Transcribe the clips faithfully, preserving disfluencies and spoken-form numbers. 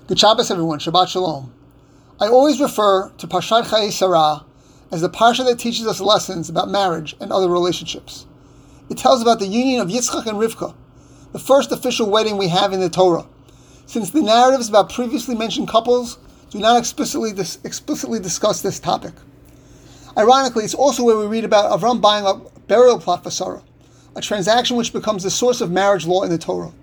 Good Shabbos, everyone. Shabbat Shalom. I always refer to Parshat Chayei Sarah as the parsha that teaches us lessons about marriage and other relationships. It tells about the union of Yitzchak and Rivka, the first official wedding we have in the Torah, since the narratives about previously mentioned couples do not explicitly dis- explicitly discuss this topic. Ironically, it's also where we read about Avram buying a burial plot for Sarah, a transaction which becomes the source of marriage law in the Torah.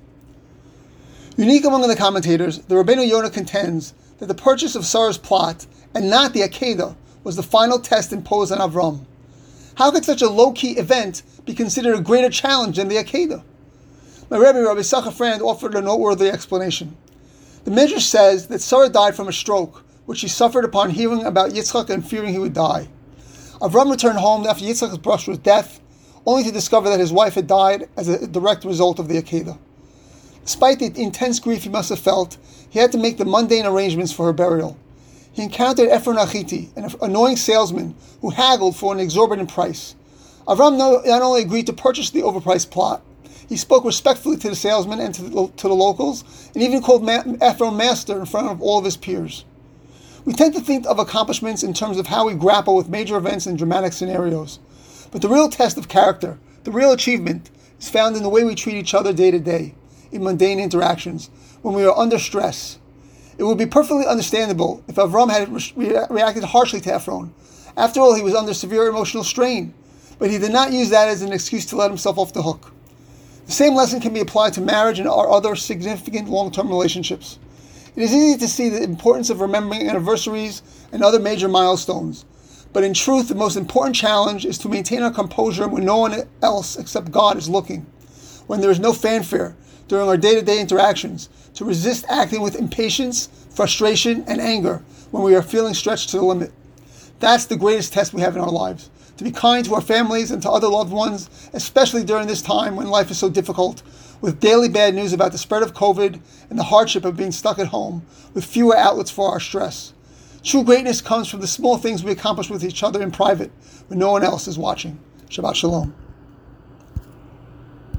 Unique among the commentators, the Rabbeinu Yonah contends that the purchase of Sarah's plot, and not the Akedah, was the final test imposed on Avram. How could such a low-key event be considered a greater challenge than the Akedah? My Rebbe, Rabbi Sacha Frand, offered a noteworthy explanation. The Midrash says that Sarah died from a stroke, which she suffered upon hearing about Yitzchak and fearing he would die. Avram returned home after Yitzchak's brush with death, only to discover that his wife had died as a direct result of the Akedah. Despite the intense grief he must have felt, he had to make the mundane arrangements for her burial. He encountered Ephron Achiti, an annoying salesman who haggled for an exorbitant price. Avram not only agreed to purchase the overpriced plot, he spoke respectfully to the salesman and to the, to the locals, and even called Ma- Ephron master in front of all of his peers. We tend to think of accomplishments in terms of how we grapple with major events and dramatic scenarios. But the real test of character, the real achievement, is found in the way we treat each other day to day, in mundane interactions, when we are under stress. It would be perfectly understandable if Avram had re- reacted harshly to Ephron. After all, he was under severe emotional strain, but he did not use that as an excuse to let himself off the hook. The same lesson can be applied to marriage and our other significant long-term relationships. It is easy to see the importance of remembering anniversaries and other major milestones, but in truth, the most important challenge is to maintain our composure when no one else except God is looking, when there is no fanfare during our day-to-day interactions, to resist acting with impatience, frustration, and anger when we are feeling stretched to the limit. That's the greatest test we have in our lives. To be kind to our families and to other loved ones, especially during this time when life is so difficult, with daily bad news about the spread of COVID and the hardship of being stuck at home, with fewer outlets for our stress. True greatness comes from the small things we accomplish with each other in private, when no one else is watching. Shabbat Shalom.